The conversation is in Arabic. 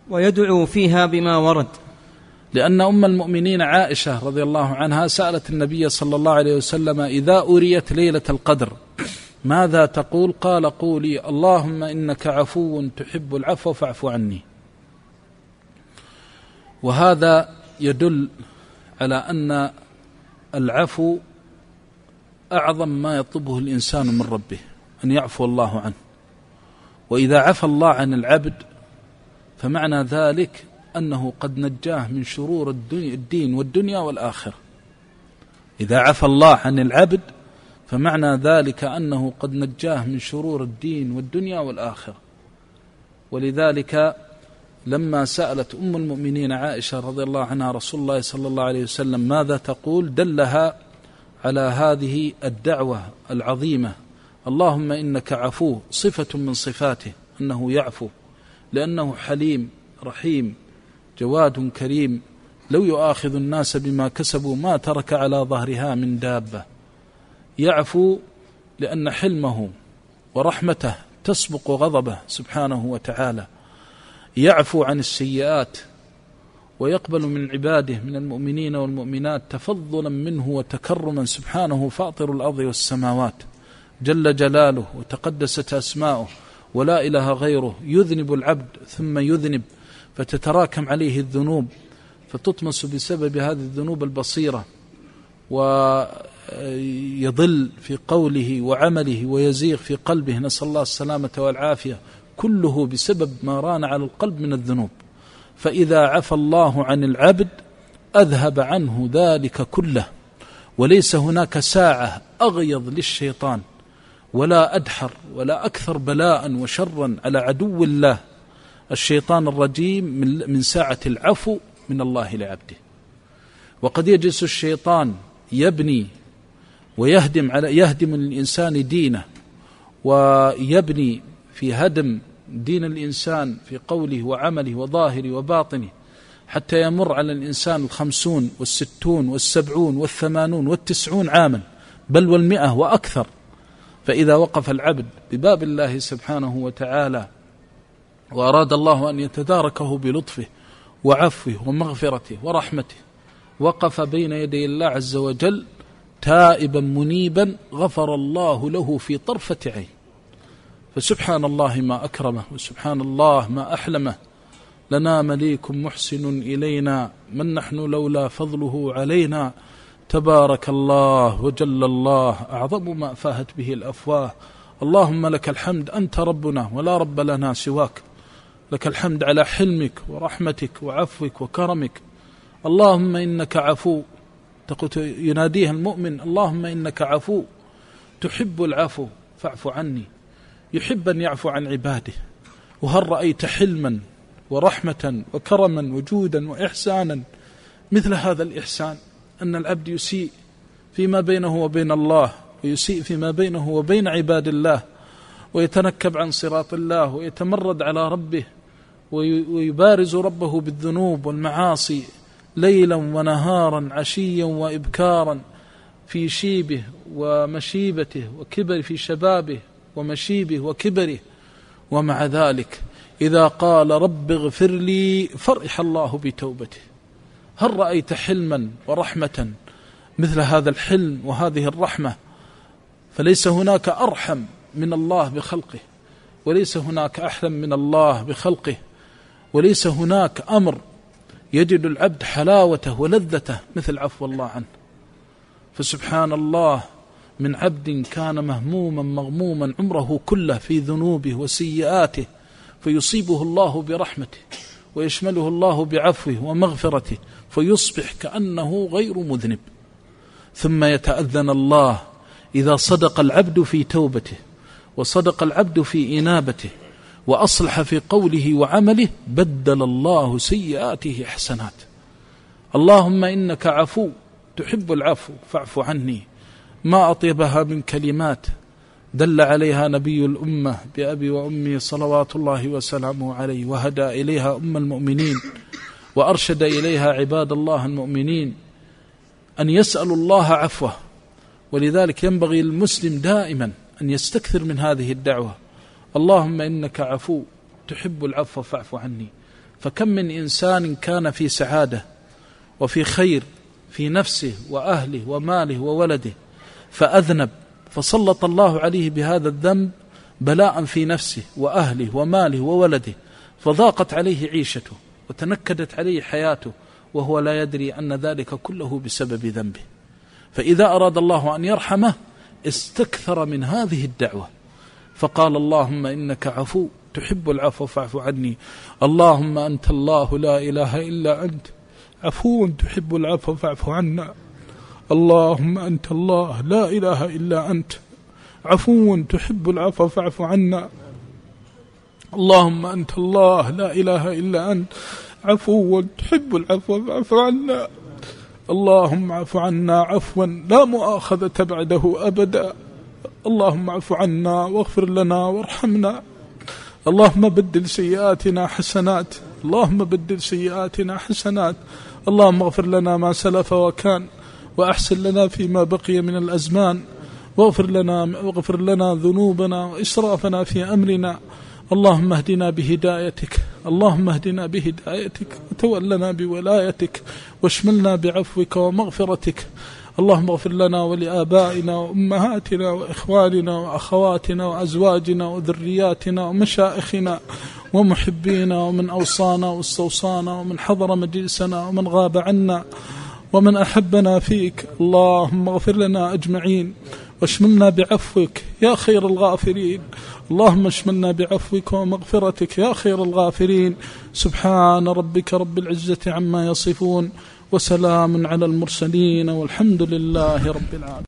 ويدعو فيها بما ورد. لأن أم المؤمنين عائشة رضي الله عنها سألت النبي صلى الله عليه وسلم إذا أريت ليلة القدر ماذا تقول؟ قال قولي اللهم إنك عفو تحب العفو فاعف عني. وهذا يدل على أن العفو أعظم ما يطلبه الإنسان من ربه، أن يعفو الله عنه. وإذا عفى الله عن العبد فمعنى ذلك أنه قد نجاه من شرور الدين والدنيا والآخرة. إذا عفى الله عن العبد فمعنى ذلك أنه قد نجاه من شرور الدين والدنيا والآخرة. ولذلك لما سألت أم المؤمنين عائشة رضي الله عنها رسول الله صلى الله عليه وسلم ماذا تقول، دلها على هذه الدعوة العظيمة. اللهم إنك عفو صفة من صفاته أنه يعفو، لأنه حليم رحيم جواد كريم، لو يؤاخذ الناس بما كسبوا ما ترك على ظهرها من دابة. يعفو لأن حلمه ورحمته تسبق غضبه سبحانه وتعالى. يعفو عن السيئات ويقبل من عباده من المؤمنين والمؤمنات تفضلا منه وتكرما سبحانه فاطر الأرض والسماوات جل جلاله وتقدست أسماؤه ولا إله غيره. يذنب العبد ثم يذنب فتتراكم عليه الذنوب فتطمس بسبب هذه الذنوب البصيرة، ويضل في قوله وعمله ويزيغ في قلبه، نسأل الله السلامة والعافية، كله بسبب ما ران على القلب من الذنوب. فإذا عفى الله عن العبد أذهب عنه ذلك كله، وليس هناك ساعة أغيض للشيطان ولا أدحر ولا أكثر بلاء وشرا على عدو الله الشيطان الرجيم من ساعة العفو من الله لعبده. وقد يجلس الشيطان يبني يهدم للإنسان دينه، ويبني في هدم دين الإنسان في قوله وعمله وظاهره وباطنه، حتى يمر على الإنسان 50 و60 و70 و80 و90 عاما بل و100 وأكثر. فإذا وقف العبد بباب الله سبحانه وتعالى وأراد الله أن يتداركه بلطفه وعفوه ومغفرته ورحمته، وقف بين يدي الله عز وجل تائبا منيبا غفر الله له في طرفة عين. فسبحان الله ما أكرمه، وسبحان الله ما أحلمه. لنا مليك محسن إلينا، من نحن لولا فضله علينا. تبارك الله وجل الله أعظم ما فاهت به الأفواه. اللهم لك الحمد أنت ربنا ولا رب لنا سواك، لك الحمد على حلمك ورحمتك وعفوك وكرمك. اللهم إنك عفو، يناديها المؤمن اللهم إنك عفو تحب العفو فاعف عني. يحب أن يعفو عن عباده. وهل رأيت حلما ورحمة وكرما وجودا وإحسانا مثل هذا الإحسان؟ أن العبد يسيء فيما بينه وبين الله، ويسيء فيما بينه وبين عباد الله، ويتنكب عن صراط الله، ويتمرد على ربه، ويبارز ربه بالذنوب والمعاصي ليلا ونهارا عشيا وإبكارا في شيبه ومشيبته وكبر في شبابه ومشيبه وكبره. ومع ذلك إذا قال رب اغفر لي فرح الله بتوبته. هل رأيت حلما ورحمة مثل هذا الحلم وهذه الرحمة؟ فليس هناك أرحم من الله بخلقه، وليس هناك أحلم من الله بخلقه، وليس هناك أمر يجد العبد حلاوته ولذته مثل عفو الله عنه. فسبحان الله من عبد كان مهموما مغموما عمره كله في ذنوبه وسيئاته، فيصيبه الله برحمته ويشمله الله بعفوه ومغفرته، فيصبح كأنه غير مذنب. ثم يتأذن الله إذا صدق العبد في توبته وصدق العبد في إنابته وأصلح في قوله وعمله، بدل الله سيئاته حسنات. اللهم إنك عفو تحب العفو فاعف عني. ما أطيبها من كلمات دل عليها نبي الأمة بأبي وأمي صلوات الله وسلامه عليه، وهدى إليها أم المؤمنين وأرشد إليها عباد الله المؤمنين أن يسألوا الله عفوه. ولذلك ينبغي المسلم دائما أن يستكثر من هذه الدعوة، اللهم إنك عفو تحب العفو فاعف عني. فكم من إنسان كان في سعادة وفي خير في نفسه وأهله وماله وولده فأذنب، فسلط الله عليه بهذا الذنب بلاء في نفسه وأهله وماله وولده، فضاقت عليه عيشته وتنكدت عليه حياته وهو لا يدري أن ذلك كله بسبب ذنبه. فإذا أراد الله أن يرحمه استكثر من هذه الدعوة، فقال اللهم إنك عفو تحب العفو فاعف عني، اللهم أنت الله لا إله إلا أنت عفو تحب العفو فاعف عنا، اللهم أنت الله لا إله إلا أنت عفو تحب العفو فاعف عنا، اللهم أنت الله لا إله إلا أنت عفو تحب العفو فاعف عنا، اللهم اعف عنا عفوا لا مؤاخذة بعده أبدا، اللهم اعف عنا واغفر لنا وارحمنا، اللهم بدل سيئاتنا حسنات، اللهم بدل سيئاتنا حسنات، اللهم اغفر لنا ما سلف وكان وأحسن لنا فيما بقي من الأزمان، واغفر لنا ذنوبنا وإسرافنا في أمرنا، اللهم اهدنا بهدايتك، اللهم اهدنا بهدايتك وتولنا بولايتك واشملنا بعفوك ومغفرتك، اللهم اغفر لنا ولآبائنا وأمهاتنا وإخواننا وأخواتنا وأزواجنا وذرياتنا ومشائخنا ومحبينا ومن أوصانا واستوصانا ومن حضر مجلسنا ومن غاب عنا ومن أحبنا فيك، اللهم اغفر لنا أجمعين واشملنا بعفوك يا خير الغافرين، اللهم اشملنا بعفوك ومغفرتك يا خير الغافرين، سبحان ربك رب العزة عما يصفون وسلام على المرسلين والحمد لله رب العالمين.